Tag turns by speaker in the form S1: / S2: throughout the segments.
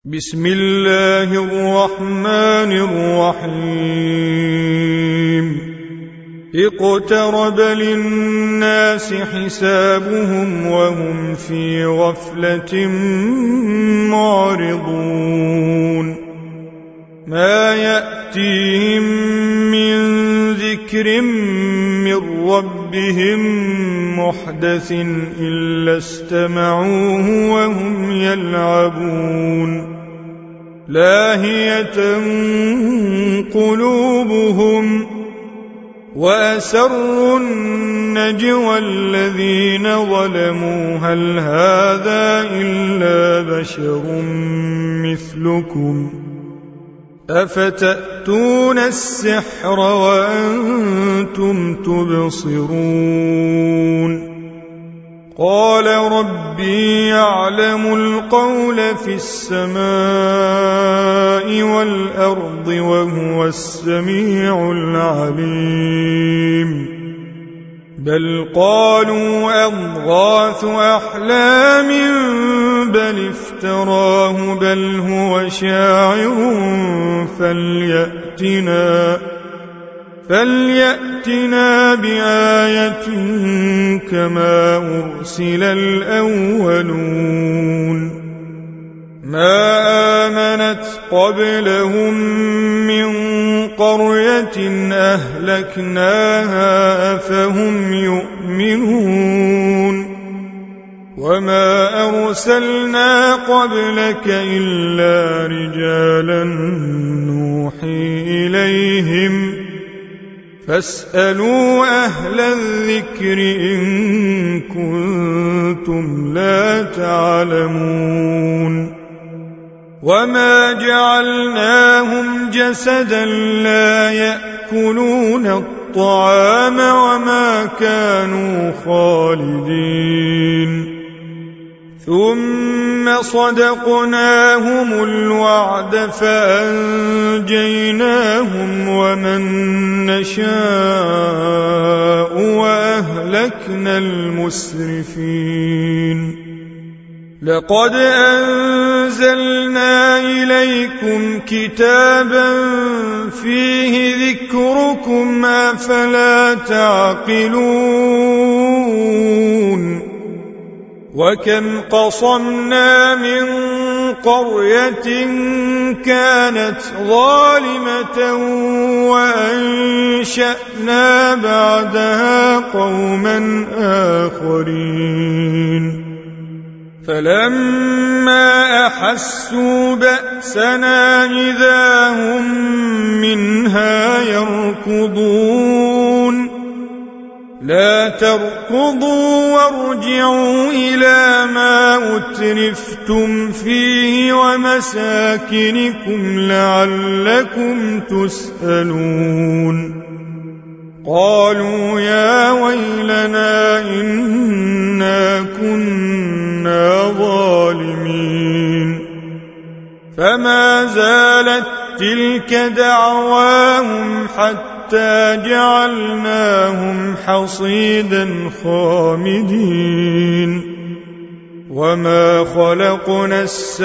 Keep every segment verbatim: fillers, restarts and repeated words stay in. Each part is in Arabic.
S1: بسم الله الرحمن الرحيم اقترب للناس حسابهم وهم في غفلة معرضون ما يأتيهم من ذكر من ربهم محدث إلا استمعوه وهم يلعبون لاهية قلوبهم وأسروا النجوى الذين ظلموا هل هذا إلا بشر مثلكم أفتأتون السحر وأنتم تبصرون قال ربي يعلم القول في السماء والأرض وهو السميع العليم بل قالوا أضغاث أحلام بل افتراه بل هو شاعر فليأتنا فليأتنا بآية كما أرسل الأولون ما آمنت قبلهم من قرية أهلكناها أفهم يؤمنون وما أرسلنا قبلك إلا رجالا نوحي إليهم فاسألوا أهل الذكر إن كنتم لا تعلمون وما جعلناهم جسدا لا يأكلون الطعام وما كانوا خالدين ثم صدقناهم الوعد فأنجيناهم ومن نشاء وأهلكنا المسرفين لقد أنزلنا إليكم كتابا فيه ذكركم أفلا تعقلون وكم قصمنا من قرية كانت ظالمة وأنشأنا بعدها قوما آخرين فلما أحسوا بأسنا إذا هم منها يركضون لا تركضوا وارجعوا إلى ما أترفتم فيه ومساكنكم لعلكم تسألون قالوا يا ويلنا إنا كنا ظالمين فما زالت تلك دعواهم حتى حتى جعلناهم حصيدا خامدين وما خلقنا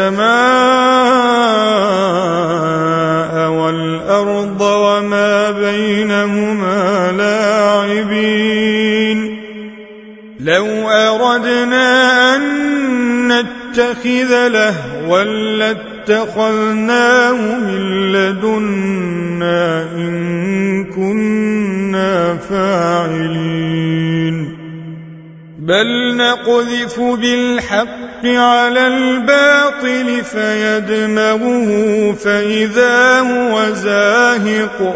S1: السماء والأرض وما بينهما لاعبين لو أردنا أن نتخذ لهوا لاتخذناه من لدنا إن كنا فاعلين بل نقذف بالحق على الباطل فيدمغه فإذا هو زاهق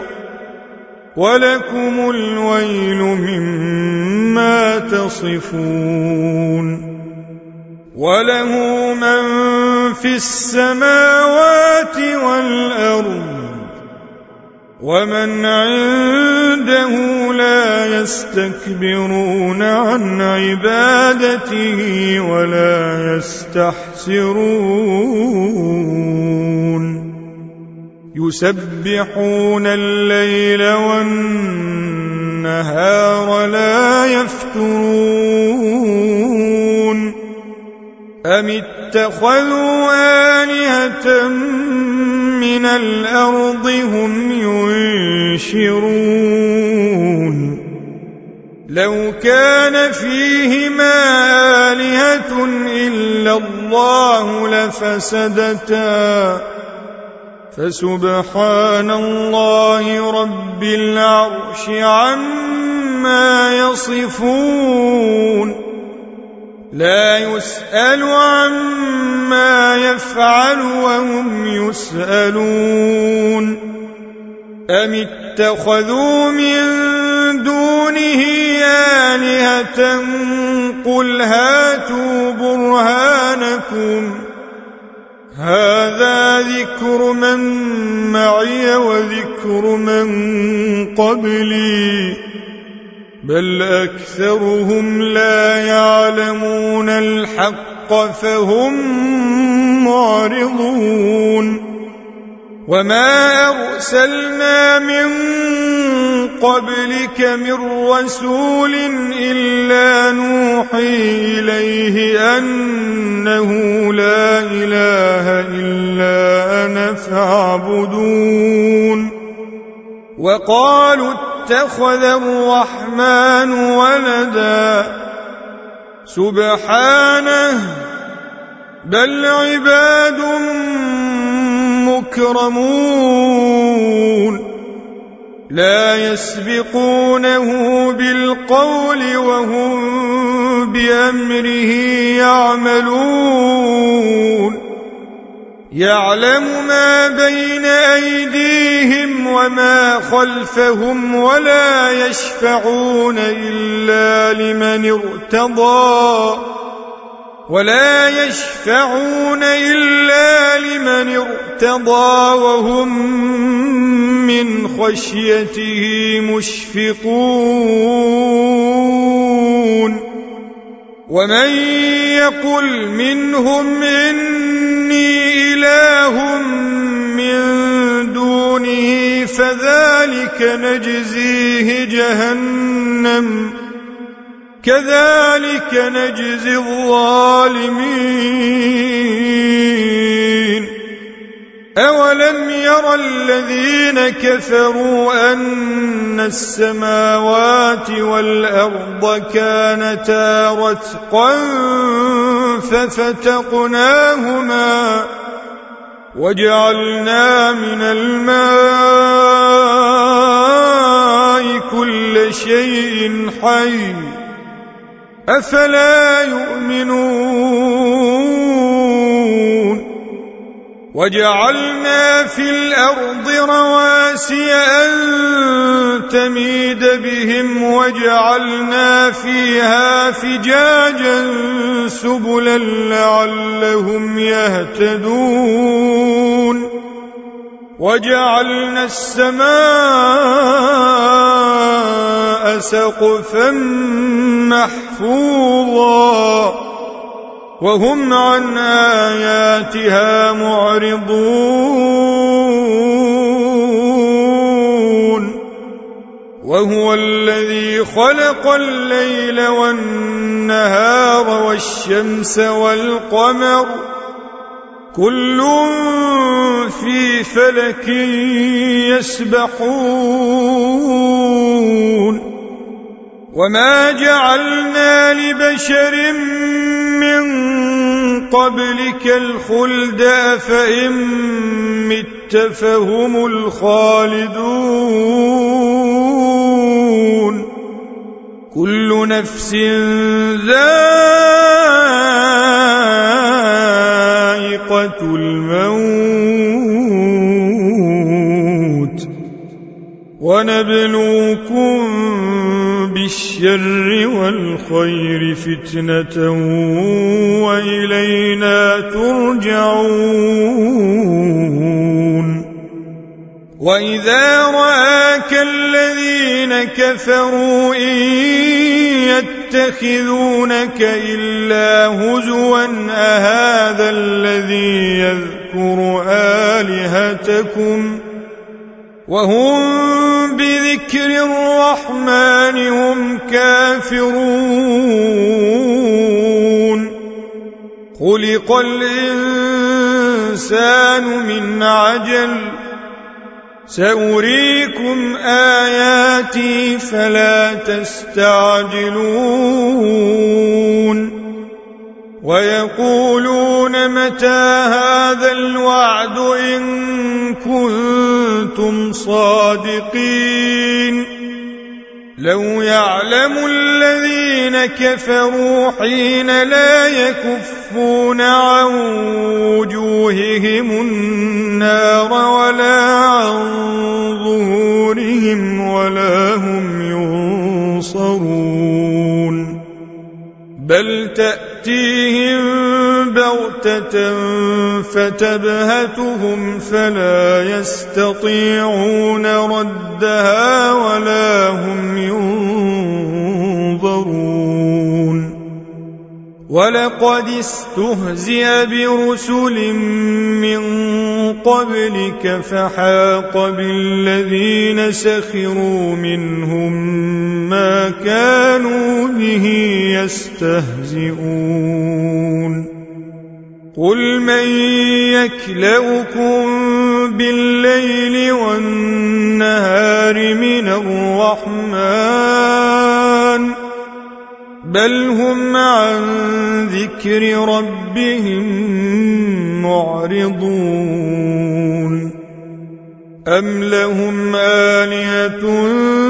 S1: ولكم الويل مما تصفون وله من في السماوات والأرض ومن عنده لا يستكبرون عن عبادته ولا يستحسرون يسبحون الليل والنهار لا يفترون أم اتخذوا آلهة من الأرض هم ينشرون لو كان فيهما آلهة إلا الله لفسدتا فسبحان الله رب العرش عما يصفون لا يسأل عما يفعل وهم يسألون أم اتخذوا من دونه آلهة قل هاتوا برهانكم هذا ذكر من معي وذكر من قبلي بل أكثرهم لا يعلمون الحق فهم معرضون وما أرسلنا من قبلك من رسول إلا نوحي إليه أنه لا إله إلا أنا فاعبدون وقالوا اتخذ الرحمن ولدا سبحانه بل عباد مكرمون لا يسبقونه بالقول وهم بأمره يعملون يعلم ما بين أيديهم وما خلفهم ولا يشفعون إلا لمن ارتضى ولا يشفعون إلا لمن ارتضى وهم من خشيته مشفقون ومن يقل منهم إني إله من دونه فذلك نجزيه جهنم كذلك نجزي الظالمين أولم ير الذين كفروا أن السماوات والأرض كانتا رتقا ففتقناهما وجعلنا من الماء كل شيء حي أفلا يؤمنون وجعلنا في الأرض رواسي أن تميد بهم وجعلنا فيها فجاجا سبلا لعلهم يهتدون وجعلنا السماء سقفا محفوظا وهم عن آياتها معرضون وهو الذي خلق الليل والنهار والشمس والقمر كل في فلك يسبحون وما جعلنا لبشر من قبلك الخلد أفإن مت فهم الخالدون كل نفس ذائقة الموت ونبلوكم بالشر والخير فتنة وإلينا ترجعون وإذا رآك الذين كفروا إن يتخذونك إلا هزوا أهذا الذي يذكر آلهتكم وهم بذكر الرحمن هم كافرون خلق الإنسان الإنسان من عجل سأريكم آياتي فلا تستعجلون ويقولون متى هذا الوعد إن كنتم صادقين لو يعلم الذين كفروا حين لا يكفون عن وجوههم النار ولا عن ظهورهم ولا هم ينصرون بل تأتيهم بغتة فتبهتهم فلا يستطيعون ردها ولا هم ينظرون ولقد استهزئ برسل من قبلك فحاق بالذين سخروا منهم ما كانوا به يستهزئون قل من يكلؤكم بالليل والنهار من الرحمن بل هم عن ذكر ربهم معرضون أم لهم آلهة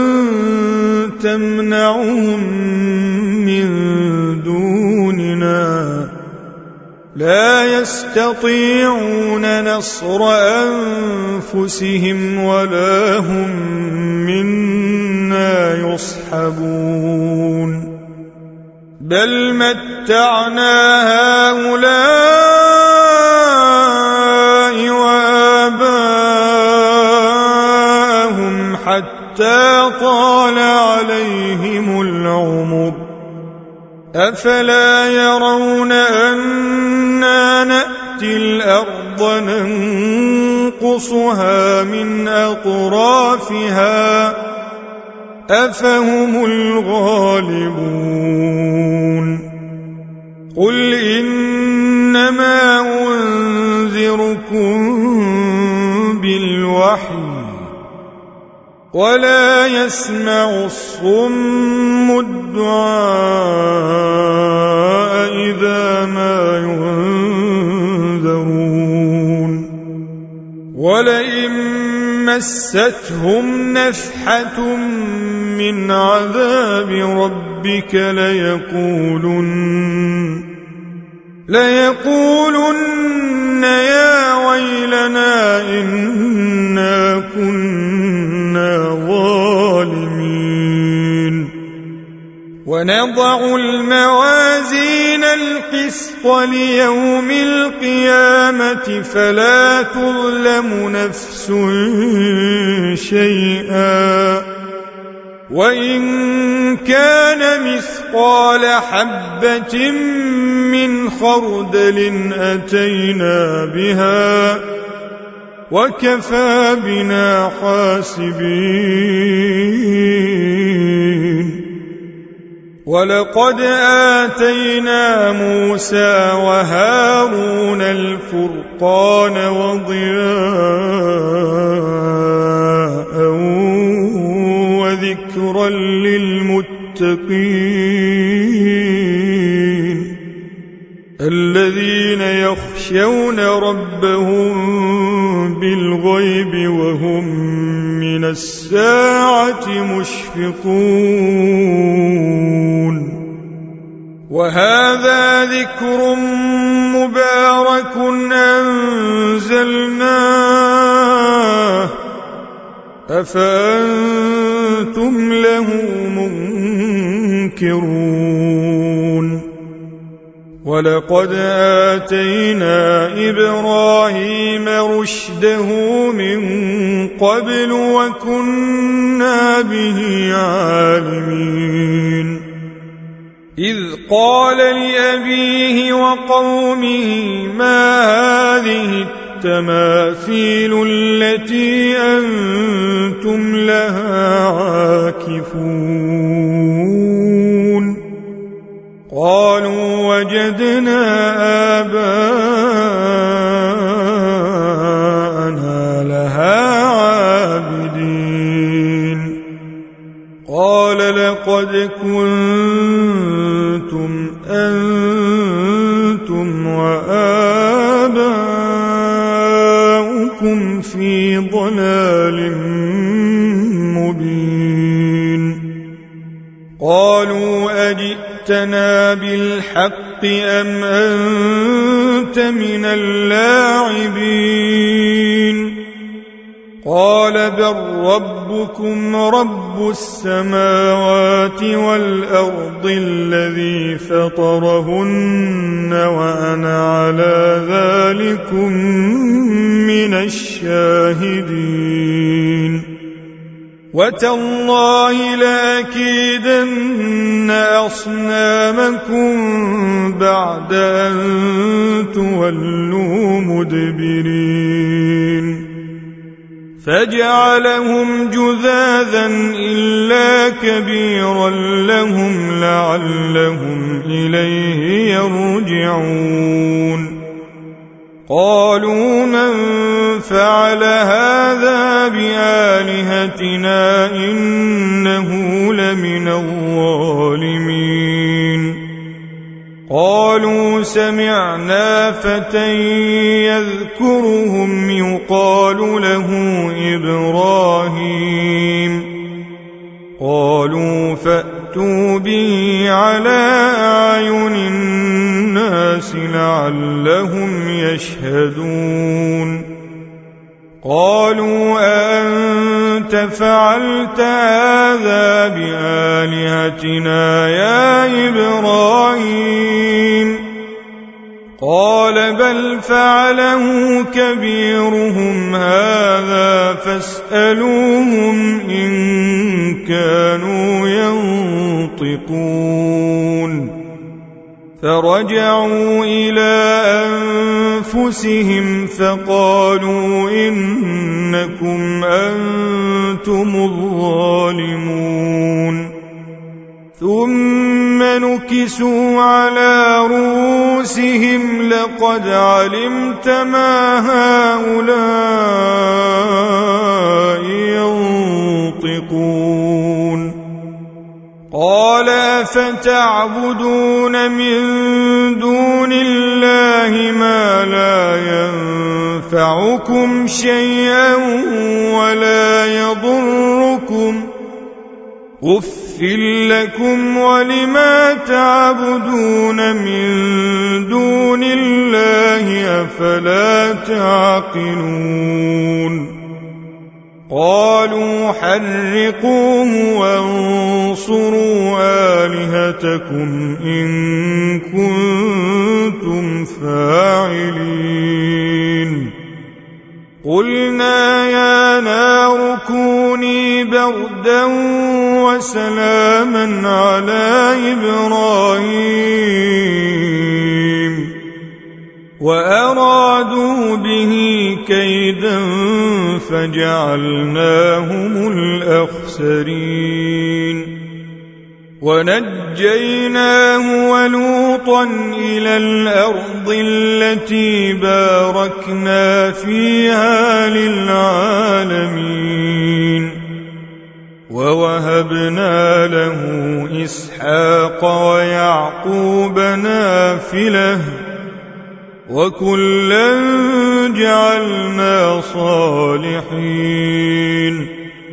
S1: تمنعهم من دوننا لا يستطيعون نصر أنفسهم ولا هم منا يصحبون بل متعنا هؤلاء وآباءهم حتى طال عليهم العمر أفلا يرون أنا نأتي الأرض ننقصها من أطرافها أفهم الغالبون قل إنما أنذركم بالوحي ولا يسمع الصم الدعاء إذا ما ينذرون ولئن مستهم نفحة من عذاب ربك ليقولن ليقولن يا ويلنا إنا كنا ظالمين ونضع الموازين القسط ليوم القيامة فلا تظلم نفس شيئا وإن كان مثقال حبة من خردل أتينا بها وكفى بنا حاسبين ولقد آتينا موسى وهارون الفرقان وضياء وذكرا للمتقين الذين يخشون ربهم بالغيب وهم من الساعة مشفقون وهذا ذكر مبارك أنزلناه أفأنتم له منكرون ولقد آتينا إبراهيم رشده من قبل وكنا به عالمين إذ قال لأبيه وقومه ما هذه التماثيل التي أنتم لها عاكفون قالوا وجدنا آباءنا كنتم أنتم وآباؤكم في ضلال مبين. قالوا أجئتنا بالحق أم أنت من اللاعبين؟ قال بل ربكم رب السماوات والأرض الذي فطرهن وأنا على ذلكم من الشاهدين. وتالله لأكيدن أصنامكم بعد أن تولوا مدبرين. فجعلهم جذاذا إلا كبيرا لهم لعلهم إليه يرجعون. قالوا من فعل هذا بآلهتنا إنه لمن الظالمين. قالوا سمعنا فتى يذكرهم يقال له إبراهيم. قالوا فأتوا به على أعين الناس لعلهم يشهدون. قالوا أأنت فعلت هذا بآلهتنا يا إبراهيم؟ قال بل فعله كبيرهم هذا فاسألوهم إن كانوا ينطقون. فرجعوا إلى أنفسهم فقالوا إنكم أنتم الظالمون. ثم نكسوا على رؤوسهم لقد علمت ما هؤلاء ينطقون. قال أفتعبدون من دون الله ما لا ينفعكم شيئا ولا يضركم أف لكم ولما تعبدون من دون الله أفلا تعقلون. قالوا حرقوه وانصروا آلهتكم إن كنتم فاعلين. قلنا يا نار كوني بردا وسلاما على إبراهيم وأرادوا به كيدا فجعلناهم الأخسرين. ونجيناه ولوطا إلى الأرض التي باركنا فيها للعالمين. ووهبنا له إسحاق ويعقوب نافلة وكلا جعلنا صالحين.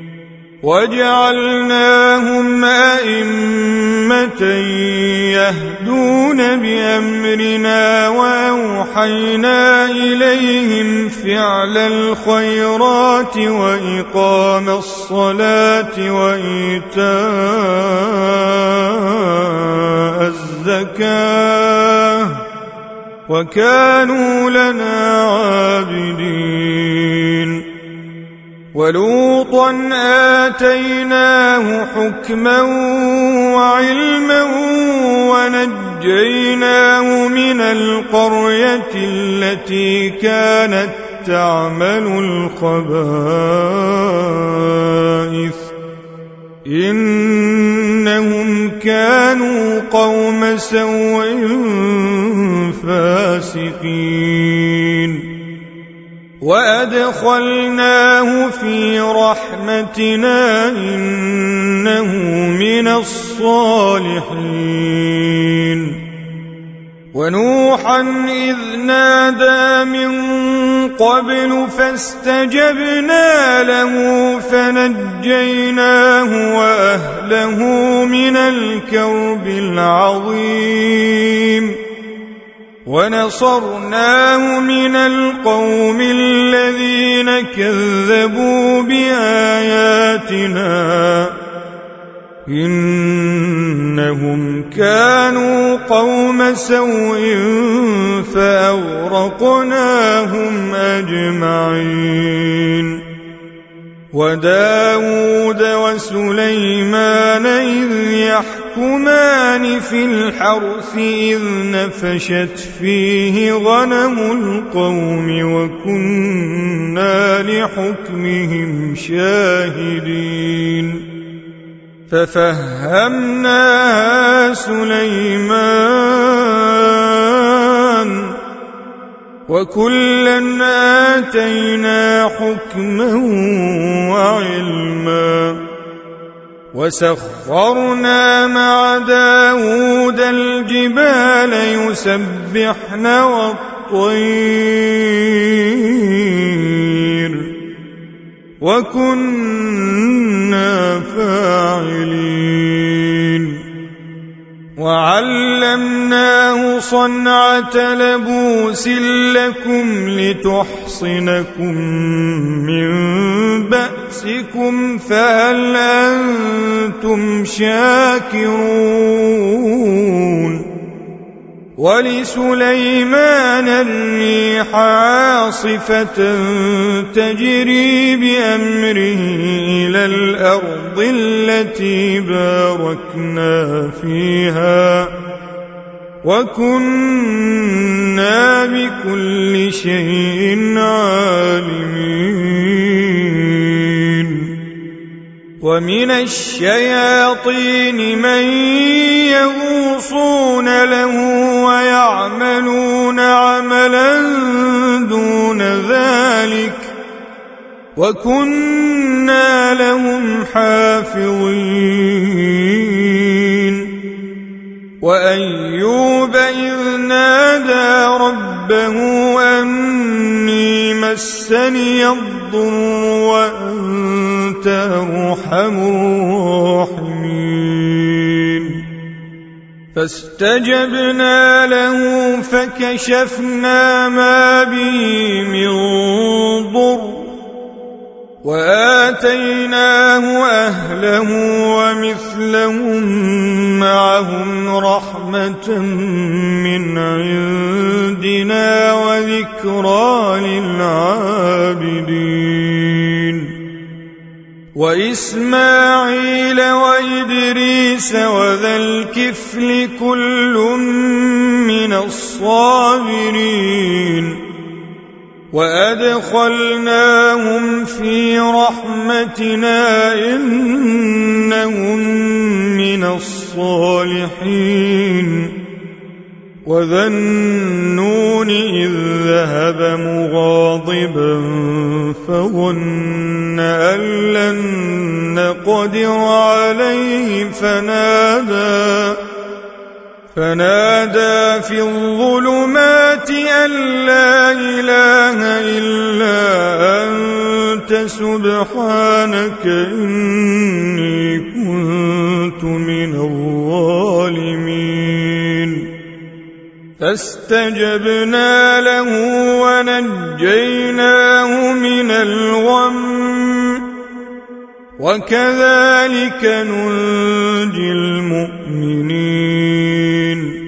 S1: وجعلناهم أئمة يهدون بأمرنا وأوحينا إليهم فعل الخيرات وإقام الصلاة وإيتاء الزكاة وكانوا لنا عابدين. ولوطا آتيناه حكما وعلما ونجيناه من القرية التي كانت تعمل الخبائث إنهم كانوا قوم سوء فاسقين. وأدخلناه في رحمتنا إنه من الصالحين ونوحا إذ نادى من قبل فاستجبنا له فنجيناه وأهله من الكرب العظيم ونصرناه من القوم الذين كذبوا بآياتنا إنهم كانوا قوم سوء فأغرقناهم أجمعين وداود وسليمان إذ يحكمان في الحرث إذ نفشت فيه غنم القوم وكنا لحكمهم شاهدين ففهمناها سليمان وكلا آتينا حكما وعلما وسخرنا مع داود الجبال يسبحن والطير وكنا فاعلين وعلمناه صنعة لبوس لكم لتحصنكم من بأسكم فهل أنتم شاكرون ولسليمان الريح عاصفة تجري بأمره إلى الأرض التي باركنا فيها وكنا بكل شيء عالمين ومن الشياطين من يغوصون له ويعملون عملا دون ذلك وكنا لهم حافظين وأيوب إذ نادى ربه أني مسني الضر وأنت أرحم الراحمين فاستجبنا له فكشفنا ما به من ضر وآتيناه أهله ومثلهم معهم رحمة من عندنا وذكرى للعابدين وإسماعيل وإدريس وذا الكفل كل من الصابرين وأدخلناهم في رحمتنا إنهم من الصالحين وذا النون إذ ذهب مغاضبا فظن أن لن نقدر عليه فنادى فنادى في الظلمات أن لا إله إلا أنت سبحانك إني كنت من الظالمين فاستجبنا له ونجيناه من الغم وكذلك ننجي المؤمنين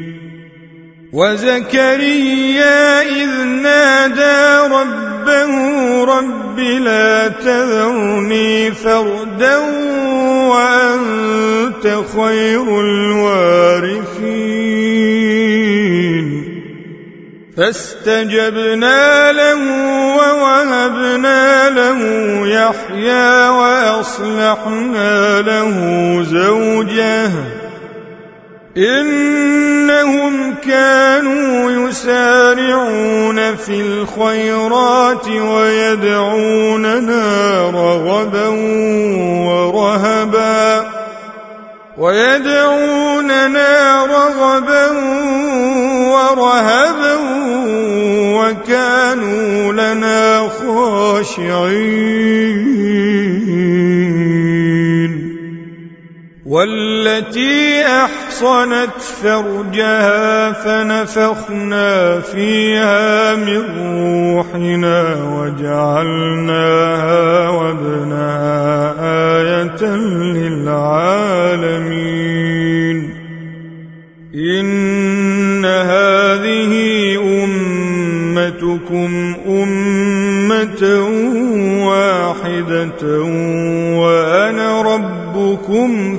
S1: وزكريا إذ نادى ربه رب لا تذرني فردا وأنت خير الوارثين فاستجبنا له ووهبنا له يحيى وأصلحنا له زوجه إنهم كانوا يسارعون في الخيرات ويدعوننا رغبا ورهبا ويدعوننا رغبا ورهبا وكانوا لنا خاشعين والتي أحصنت فرجها فنفخنا فيها من روحنا وجعلناها وابنها آية للعالمين إن هذه أمتكم أمة واحدة وأنا ربكم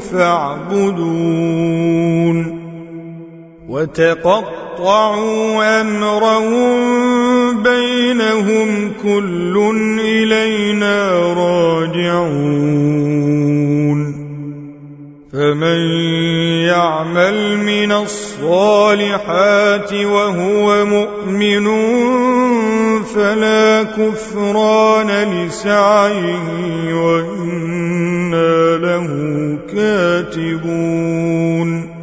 S1: فاعبدون وتقطعوا أمرهم بينهم كل إلينا راجعون فمن يعمل من الصالحات وهو مؤمن فلا كفران لسعيه وإنا له كاتبون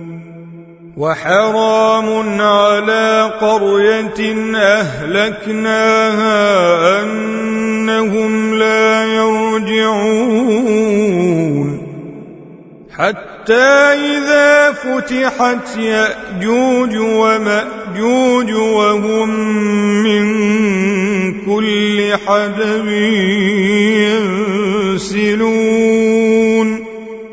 S1: وحرام على قرية أهلكناها أنهم لا يرجعون حتى إذا فتحت يأجوج ومأجوج وهم من كل حدب ينسلون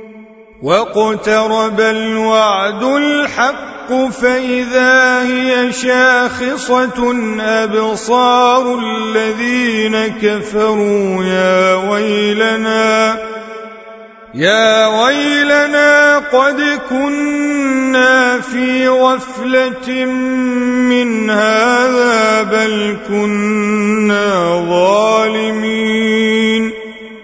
S1: واقترب الوعد الحق فإذا هي شاخصة أبصار الذين كفروا يا ويلنا يا ويلنا قد كنا في غفلة من هذا بل كنا ظالمين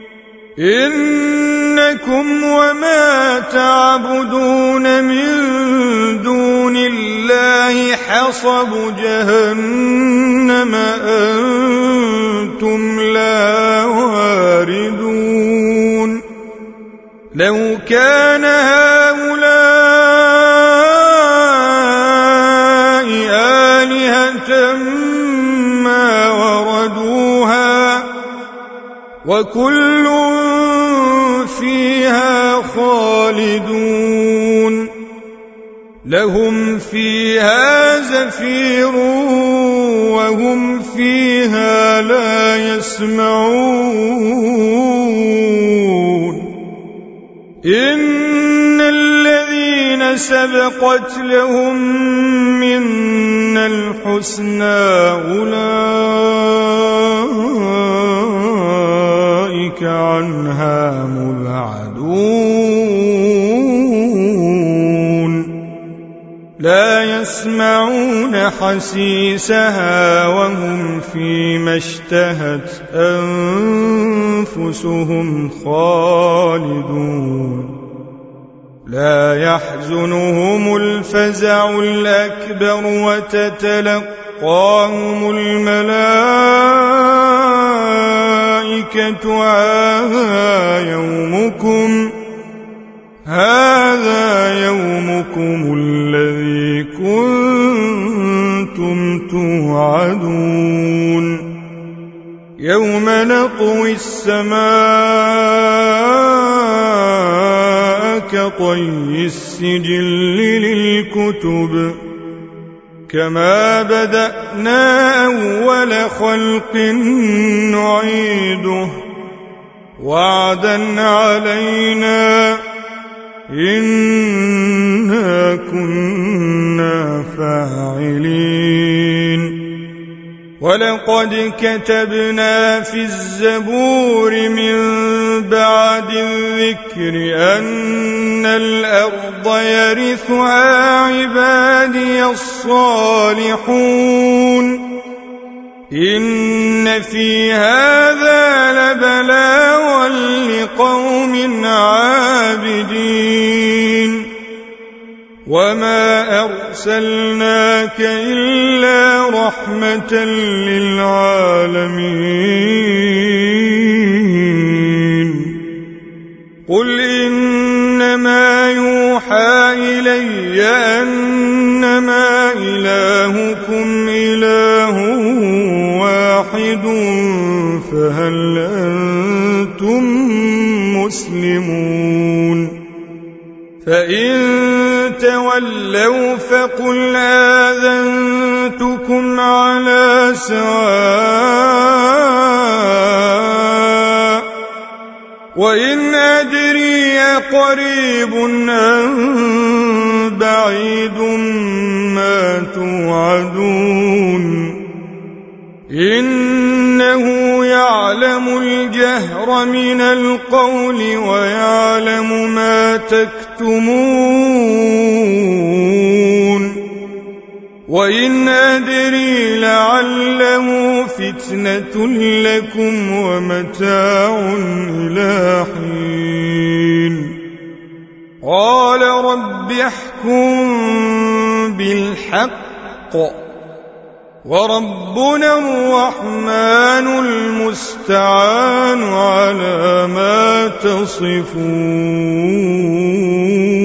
S1: إنكم وما تعبدون من دون الله حصب جهنم أنتم لا واردون لو كان هؤلاء آلهة ما وردوها وكل فيها خالدون لهم فيها زفير وهم فيها لا يسمعون إن الذين سبقت لهم منا الحسنى أولئك عنها مبعدون لا يسمعون حسيسها وهم فيما اشتهت أنفسهم خالدون لا يحزنهم الفزع الأكبر وتتلقاهم الملائكة هذا يومكم هذا يومكم الذي كنتم توعدون يوم نطوي السماء كطي السجل للكتب كما بدأنا أول خلق نعيده وعدا علينا إنا كنا فاعلين ولقد كتبنا في الزبور من بعد الذكر أن الأرض يرثها عبادي الصالحون إن في هذا لبلاغا لقوم عابدين وما أرسلناك إلا رحمة للعالمين قل إنما يوحى إلي أنما إلهكم إله واحد فهل أنتم مسلمون فإن تولوا فقل آذنتكم على سواء وإن أدري قريب أم بعيد ما توعدون إنه يعلم الجهر من القول ويعلم ما تكتمون وإن أدري لعله فتنة لكم ومتاع إلى حين قال رب احكم بالحق وربنا الرحمن المستعان على ما تصفون.